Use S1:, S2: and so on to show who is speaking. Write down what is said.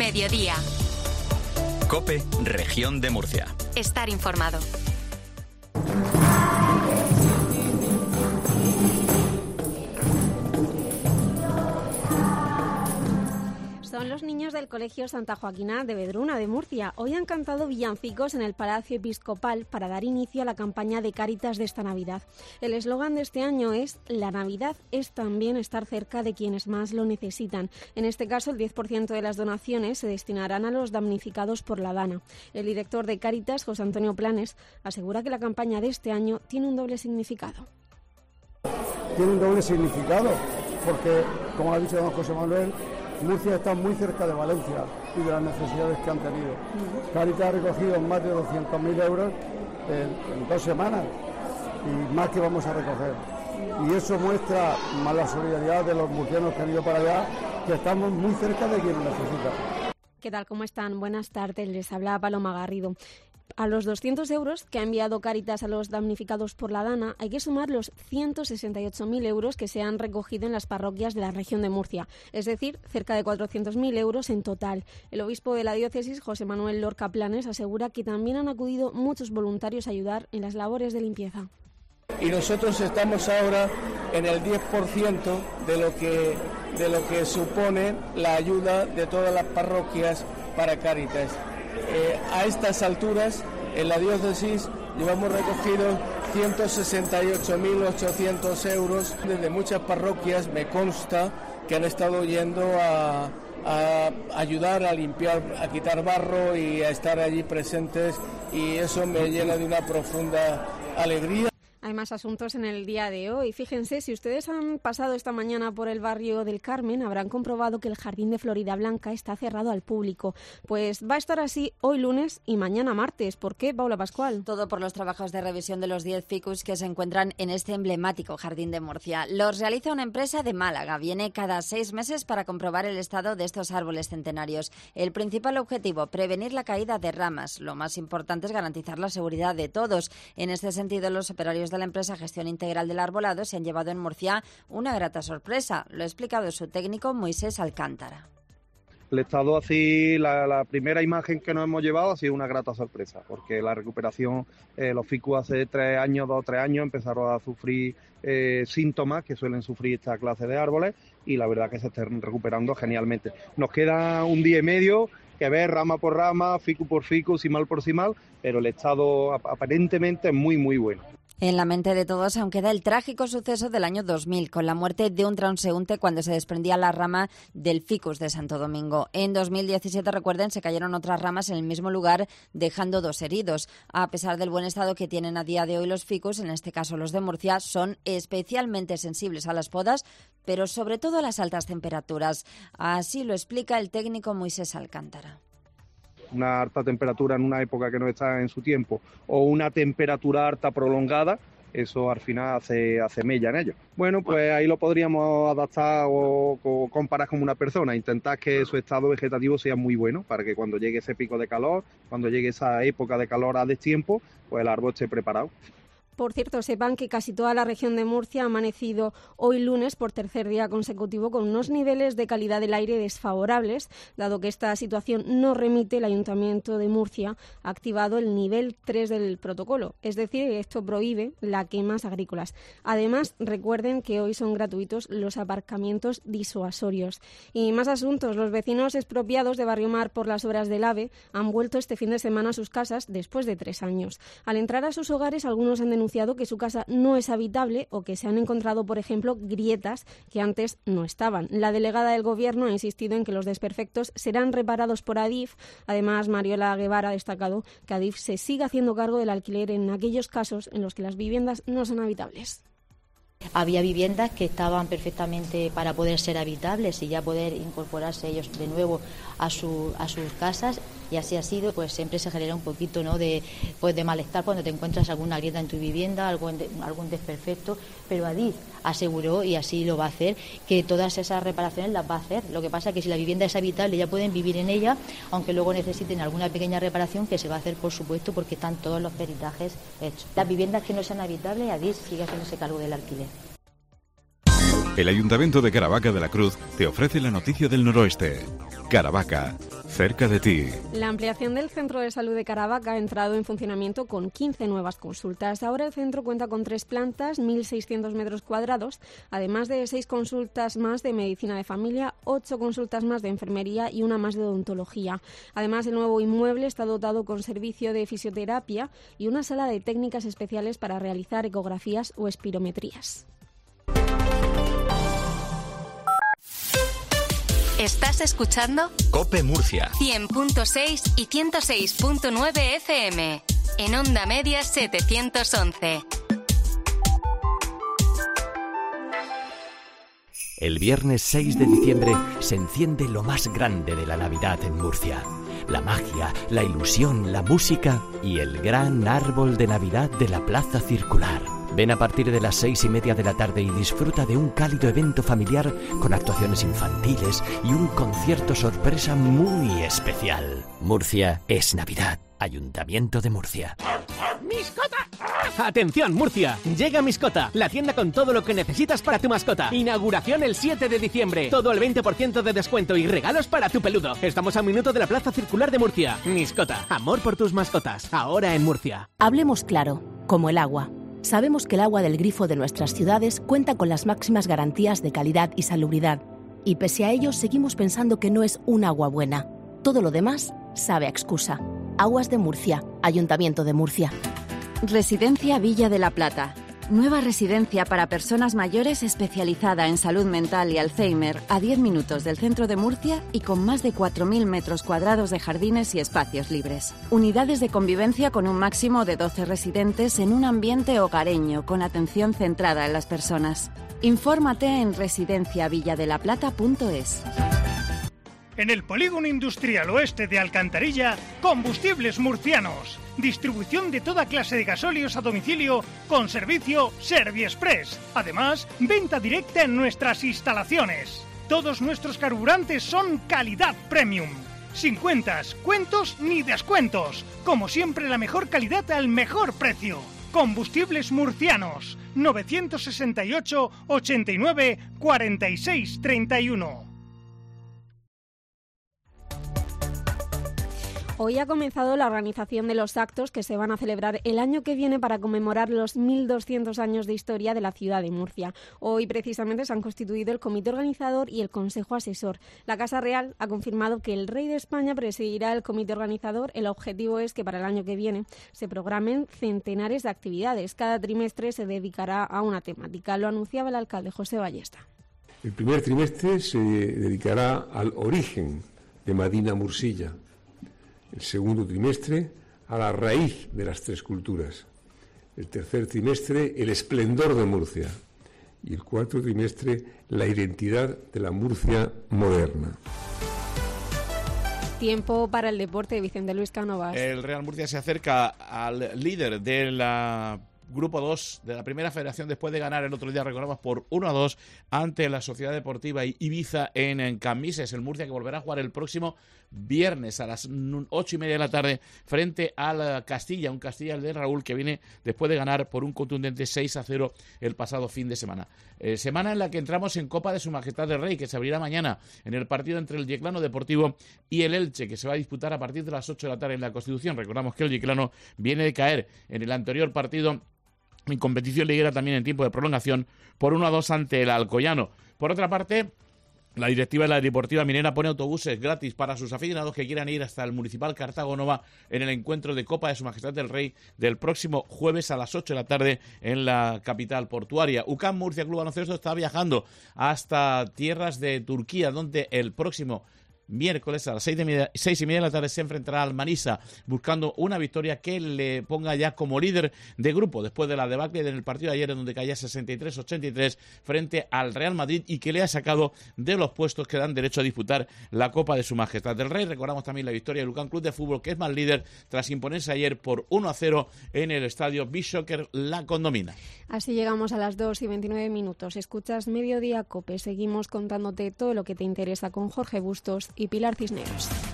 S1: Mediodía.
S2: COPE, Región de Murcia.
S1: Estar informado.
S3: Son los niños del Colegio Santa Joaquina de Vedruna de Murcia. Hoy han cantado villancicos en el Palacio Episcopal para dar inicio a la campaña de Cáritas de esta Navidad. El eslogan de este año es «La Navidad es también estar cerca de quienes más lo necesitan». En este caso, el 10% de las donaciones se destinarán a los damnificados por la Dana. El director de Cáritas, José Antonio Planes, asegura que la campaña de este año tiene un doble significado.
S4: Tiene un doble significado porque, como ha dicho don José Manuel, Murcia está muy cerca de Valencia y de las necesidades que han tenido. Cáritas ha recogido más de 200.000 euros en 2 semanas y más que vamos a recoger. Y eso muestra más la solidaridad de los murcianos que han ido para allá, que estamos muy cerca de quien lo necesita.
S3: ¿Qué tal? ¿Cómo están? Buenas tardes. Les habla Paloma Garrido. A los 200 euros que ha enviado Cáritas a los damnificados por la Dana hay que sumar los 168.000 euros que se han recogido en las parroquias de la región de Murcia, es decir, cerca de 400.000 euros en total. El obispo de la diócesis, José Manuel Lorca Planes, asegura que también han acudido muchos voluntarios a ayudar en las labores de limpieza.
S5: Y nosotros estamos ahora en el 10% de lo que supone la ayuda de todas las parroquias para Cáritas. A estas alturas, en la diócesis, llevamos recogido 168.800 euros. Desde muchas parroquias me consta que han estado yendo a ayudar a limpiar, a quitar barro y a estar allí presentes, y eso me llena de una profunda alegría.
S3: Hay más asuntos en el día de hoy. Fíjense, si ustedes han pasado esta mañana por el barrio del Carmen, habrán comprobado que el Jardín de Florida Blanca está cerrado al público. Pues va a estar así hoy lunes y mañana martes. ¿Por qué, Paula Pascual?
S6: Todo por los trabajos de revisión de los 10 ficus que se encuentran en este emblemático Jardín de Murcia. Los realiza una empresa de Málaga. Viene cada 6 meses para comprobar el estado de estos árboles centenarios. El principal objetivo, prevenir la caída de ramas. Lo más importante es garantizar la seguridad de todos. En este sentido, los operarios de la empresa Gestión Integral del Arbolado se han llevado en Murcia una grata sorpresa. Lo ha explicado su técnico Moisés Alcántara.
S7: El estado así, la primera imagen que nos hemos llevado ha sido una grata sorpresa, porque la recuperación, los ficus hace 3 años, 2 o 3 años, empezaron a sufrir síntomas que suelen sufrir esta clase de árboles, y la verdad que se están recuperando genialmente. Nos queda un día y medio que ver rama por rama, ficu por ficu, cimal por cimal, pero el estado aparentemente es muy, muy bueno.
S6: En la mente de todos aún queda el trágico suceso del año 2000, con la muerte de un transeúnte cuando se desprendía la rama del ficus de Santo Domingo. En 2017, recuerden, se cayeron otras ramas en el mismo lugar, dejando 2 heridos. A pesar del buen estado que tienen a día de hoy los ficus, en este caso los de Murcia, son especialmente sensibles a las podas, pero sobre todo a las altas temperaturas. Así lo explica el técnico Moisés Alcántara.
S7: Una alta temperatura en una época que no está en su tiempo, o una temperatura alta prolongada, eso al final hace mella en ello. Bueno, pues ahí lo podríamos adaptar o comparar como una persona, intentar que su estado vegetativo sea muy bueno, para que cuando llegue ese pico de calor, cuando llegue esa época de calor a destiempo, pues el árbol esté preparado.
S3: Por cierto, sepan que casi toda la región de Murcia ha amanecido hoy lunes por tercer día consecutivo con unos niveles de calidad del aire desfavorables. Dado que esta situación no remite, el Ayuntamiento de Murcia ha activado el nivel 3 del protocolo, es decir, esto prohíbe las quemas agrícolas. Además, recuerden que hoy son gratuitos los aparcamientos disuasorios. Y más asuntos, los vecinos expropiados de Barrio Mar por las obras del AVE han vuelto este fin de semana a sus casas después de 3 años. Al entrar a sus hogares, algunos han denunciado que su casa no es habitable o que se han encontrado, por ejemplo, grietas que antes no estaban. La delegada del Gobierno ha insistido en que los desperfectos serán reparados por Adif. Además, Mariola Guevara ha destacado que Adif se sigue haciendo cargo del alquiler en aquellos casos en los que las viviendas no son habitables.
S8: Había viviendas que estaban perfectamente para poder ser habitables y ya poder incorporarse ellos de nuevo a sus casas, y así ha sido. Pues siempre se genera un poquito, ¿no?, de malestar cuando te encuentras alguna grieta en tu vivienda, algún desperfecto, pero Adif aseguró, y así lo va a hacer, que todas esas reparaciones las va a hacer. Lo que pasa es que si la vivienda es habitable ya pueden vivir en ella, aunque luego necesiten alguna pequeña reparación, que se va a hacer, por supuesto, porque están todos los peritajes hechos. Las viviendas que no sean habitables, Adif sigue haciéndose cargo del alquiler.
S9: El Ayuntamiento de Caravaca de la Cruz te ofrece la noticia del noroeste. Caravaca,
S1: cerca de ti.
S3: La ampliación del Centro de Salud de Caravaca ha entrado en funcionamiento con 15 nuevas consultas. Ahora el centro cuenta con 3 plantas, 1.600 metros cuadrados, además de 6 consultas más de medicina de familia, 8 consultas más de enfermería y una más de odontología. Además, el nuevo inmueble está dotado con servicio de fisioterapia y una sala de técnicas especiales para realizar ecografías o espirometrías.
S9: ¿Estás escuchando?
S2: COPE Murcia.
S9: 100.6 y 106.9 FM. En Onda Media 711.
S10: El viernes 6 de diciembre se enciende lo más grande de la Navidad en Murcia. La magia, la ilusión, la música y el gran árbol de Navidad de la Plaza Circular. Ven a partir de las 6:30 de la tarde y disfruta de un cálido evento familiar con actuaciones infantiles y un concierto sorpresa muy especial. Murcia es Navidad. Ayuntamiento de Murcia.
S11: ¡Miscota! ¡Atención, Murcia! Llega Miscota, la tienda con todo lo que necesitas para tu mascota. Inauguración el 7 de diciembre. Todo el 20% de descuento y regalos para tu peludo. Estamos a un minuto de la Plaza Circular de Murcia. Miscota, amor por tus mascotas. Ahora en Murcia.
S12: Hablemos claro, como el agua. Sabemos que el agua del grifo de nuestras ciudades cuenta con las máximas garantías de calidad y salubridad. Y pese a ello, seguimos pensando que no es un agua buena. Todo lo demás sabe a excusa. Aguas de Murcia, Ayuntamiento de Murcia.
S13: Residencia Villa de la Plata. Nueva residencia para personas mayores especializada en salud mental y Alzheimer a 10 minutos del centro de Murcia y con más de 4.000 metros cuadrados de jardines y espacios libres. Unidades de convivencia con un máximo de 12 residentes en un ambiente hogareño con atención centrada en las personas. Infórmate en residenciavilladelaplata.es.
S14: En el Polígono Industrial Oeste de Alcantarilla, Combustibles Murcianos. Distribución de toda clase de gasóleos a domicilio con servicio Serviexpress. Además, venta directa en nuestras instalaciones. Todos nuestros carburantes son calidad premium. Sin cuentas, cuentos ni descuentos. Como siempre, la mejor calidad al mejor precio. Combustibles Murcianos. 968 89 46 31.
S3: Hoy ha comenzado la organización de los actos que se van a celebrar el año que viene para conmemorar los 1.200 años de historia de la ciudad de Murcia. Hoy precisamente se han constituido el comité organizador y el consejo asesor. La Casa Real ha confirmado que el rey de España presidirá el comité organizador. El objetivo es que para el año que viene se programen centenares de actividades. Cada trimestre se dedicará a una temática. Lo anunciaba el alcalde José Ballesta.
S15: El primer trimestre se dedicará al origen de Madina Mursilla. El segundo trimestre, a la raíz de las tres culturas. El tercer trimestre, el esplendor de Murcia. Y el cuarto trimestre, la identidad de la Murcia moderna.
S3: Tiempo para el deporte, Vicente Luis Cánovas.
S16: El Real Murcia se acerca al líder de la Grupo 2 de la Primera Federación después de ganar el otro día, recordamos, por 1-2 ante la Sociedad Deportiva Ibiza en Cambises. El Murcia que volverá a jugar el próximo viernes a las 8:30 de la tarde frente al Castilla, un Castilla de Raúl que viene después de ganar por un contundente 6-0 el pasado fin de semana. Semana en la que entramos en Copa de Su Majestad el Rey, que se abrirá mañana en el partido entre el Yeclano Deportivo y el Elche, que se va a disputar a partir de las 8 de la tarde en la Constitución. Recordamos que el Yeclano viene de caer en el anterior partido en competición liguera también en tiempo de prolongación por 1-2 ante el Alcoyano. Por otra parte, la directiva de la Deportiva Minera pone autobuses gratis para sus aficionados que quieran ir hasta el Municipal Cartago Nova en el encuentro de Copa de Su Majestad el Rey del próximo jueves a las 8 de la tarde en la capital portuaria. UCAM Murcia Club Baloncesto está viajando hasta tierras de Turquía, donde el próximo miércoles a las 6:30 de la tarde se enfrentará al Manisa buscando una victoria que le ponga ya como líder de grupo después de la debacle en el partido de ayer en donde caía 63-83 frente al Real Madrid y que le ha sacado de los puestos que dan derecho a disputar la Copa de Su Majestad del Rey. Recordamos también la victoria del UCAM Club de Fútbol, que es más líder tras imponerse ayer por 1-0 en el estadio Beach-Soccer La Condomina.
S3: Así llegamos a las 2:29. Escuchas Mediodía COPE. Seguimos contándote todo lo que te interesa con Jorge Bustos y Pilar Cisneros.